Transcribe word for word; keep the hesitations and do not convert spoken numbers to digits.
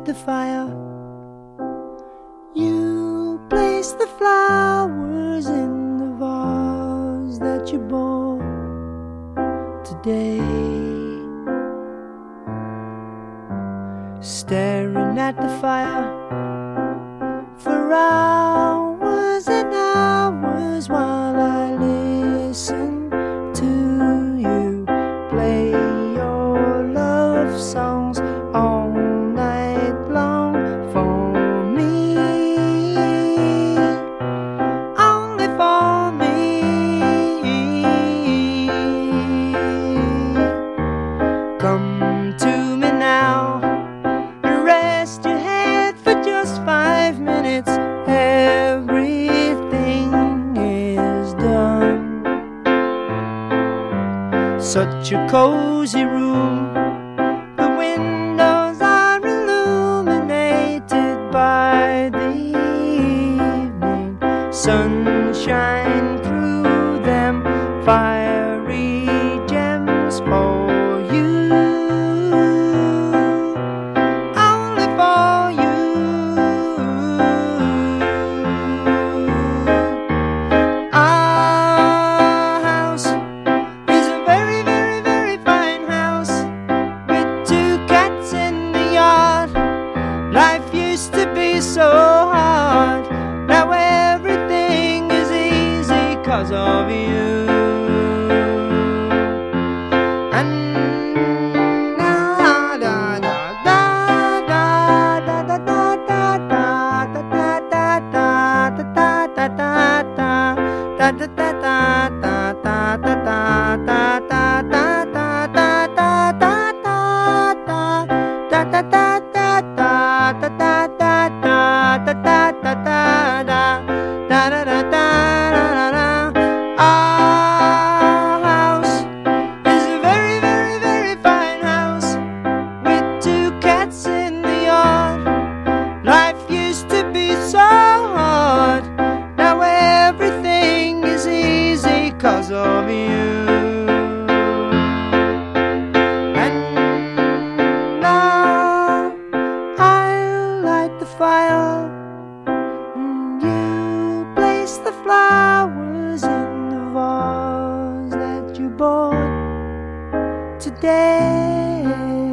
the fire. You place the flowers in the vase that you bought today. Staring at the fire for hours and hours while I listen to you play your love songs all night long for me, only for me. Come to me now, rest your head for just five minutes. Everything is done. Such a cozy room. The windows are illuminated by the evening sunshine through them. Fiery gems for you, only for you. Our house is a very, very, very fine house with two cats in the yard. Life used to be so hard, now everything is easy 'cause of you. And da da da da da da da da da da da da da da da da da da Our house is a very, very, very fine house with two cats in the yard. Life used to be so hard, now everything is easy 'cause of you. And now I'll light the fire, and you place the flowers in the vase that you bought today.